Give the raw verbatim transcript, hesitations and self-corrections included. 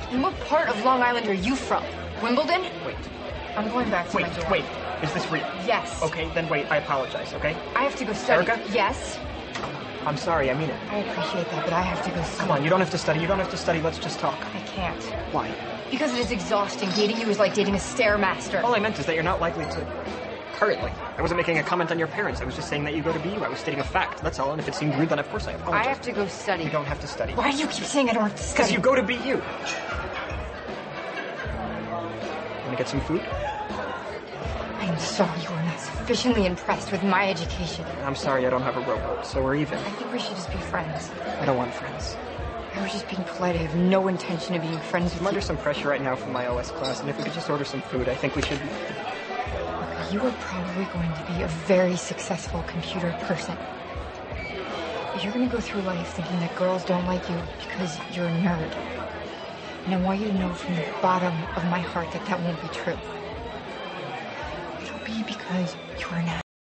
And what part of Long Island are you from? Wimbledon? Wait. I'm going back to Wait, my dorm. wait. Is this real? Yes. Okay, then wait. I apologize, okay? I have to go study. Erica? Yes. I'm sorry, I mean it. I appreciate that, but I have to go study. Come on, you don't have to study. You don't have to study. Let's just talk. I can't. Why? Because it is exhausting. Dating you is like dating a stairmaster. All I meant is that you're not likely to... Currently. I wasn't making a comment on your parents. I was just saying that you go to B U. I was stating a fact. That's all. And if it seemed rude, then of course I apologize. I have to go study. You don't have to study. Why do you keep saying I don't have to study? Because you go to B U. Want to get some food? I am sorry you are not sufficiently impressed with my education. I'm sorry I don't have a rowboat, so we're even. I think we should just be friends. I don't want friends. I was just being polite. I have no intention of being friends with I'm you. under some pressure right now from my O S class, and if we could just order some food, I think we should... You are probably going to be a very successful computer person. But you're going to go through life thinking that girls don't like you because you're a nerd. And I want you to know from the bottom of my heart that that won't be true. It'll be because you're an